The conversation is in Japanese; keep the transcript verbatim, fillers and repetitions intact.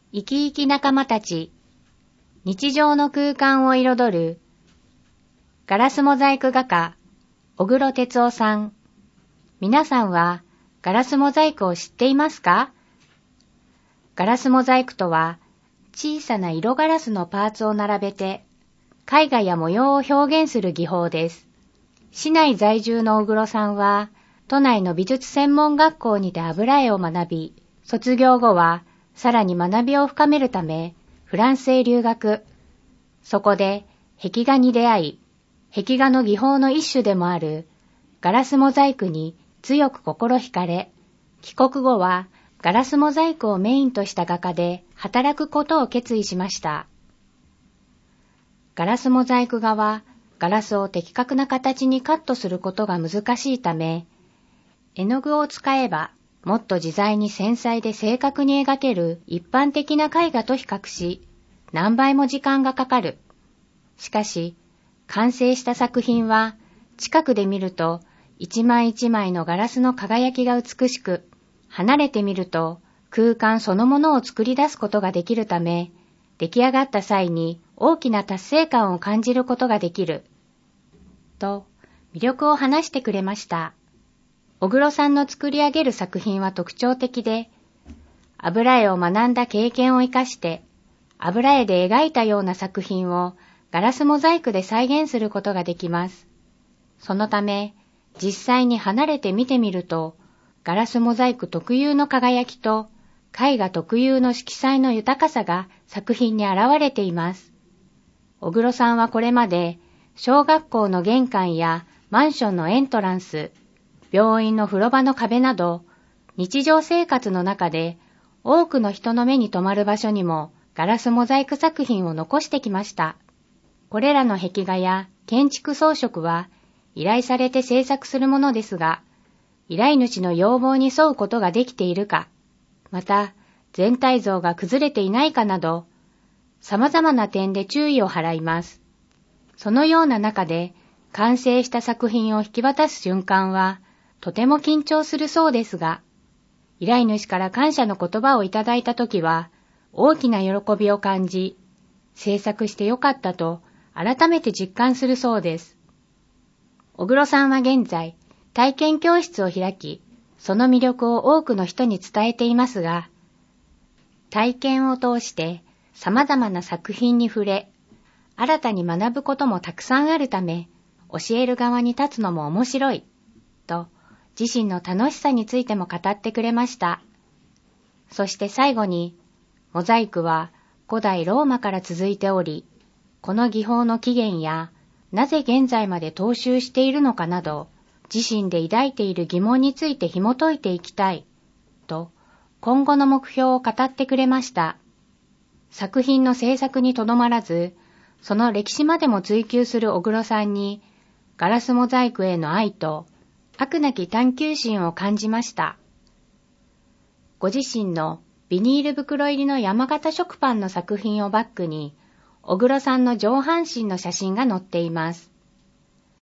生き生き仲間たち、日常の空間を彩る、ガラスモザイク画家、小黒哲夫さん。皆さんはガラスモザイクを知っていますか？ガラスモザイクとは、小さな色ガラスのパーツを並べて、絵画や模様を表現する技法です。市内在住の小黒さんは、都内の美術専門学校にて油絵を学び、卒業後はさらに学びを深めるため、フランスへ留学。そこで壁画に出会い、壁画の技法の一種でもあるガラスモザイクに強く心惹かれ、帰国後はガラスモザイクをメインとした画家で働くことを決意しました。ガラスモザイク画はガラスを的確な形にカットすることが難しいため、絵の具を使えばもっと自在に繊細で正確に描ける一般的な絵画と比較し、何倍も時間がかかる。しかし、完成した作品は近くで見ると一枚一枚のガラスの輝きが美しく、離れてみると空間そのものを作り出すことができるため、出来上がった際に大きな達成感を感じることができる。と、魅力を話してくれました。小黒さんの作り上げる作品は特徴的で、油絵を学んだ経験を生かして、油絵で描いたような作品をガラスモザイクで再現することができます。そのため、実際に離れて見てみると、ガラスモザイク特有の輝きと、絵画特有の色彩の豊かさが作品に現れています。小黒さんはこれまで、小学校の玄関やマンションのエントランス、病院の風呂場の壁など、日常生活の中で多くの人の目に留まる場所にもガラスモザイク作品を残してきました。これらの壁画や建築装飾は依頼されて制作するものですが、依頼主の要望に沿うことができているか、また全体像が崩れていないかなど、様々な点で注意を払います。そのような中で完成した作品を引き渡す瞬間は、とても緊張するそうですが、依頼主から感謝の言葉をいただいたときは、大きな喜びを感じ、制作してよかったと改めて実感するそうです。小黒さんは現在、体験教室を開き、その魅力を多くの人に伝えていますが、体験を通して様々な作品に触れ、新たに学ぶこともたくさんあるため、教える側に立つのも面白い、と、自身の楽しさについても語ってくれました。そして最後に、モザイクは古代ローマから続いており、この技法の起源や、なぜ現在まで踏襲しているのかなど、自身で抱いている疑問について紐解いていきたい、と、今後の目標を語ってくれました。作品の制作にとどまらず、その歴史までも追求する小黒さんに、ガラスモザイクへの愛と、飽くなき探求心を感じました。ご自身のビニール袋入りの山形食パンの作品をバックに、小黒さんの上半身の写真が載っています。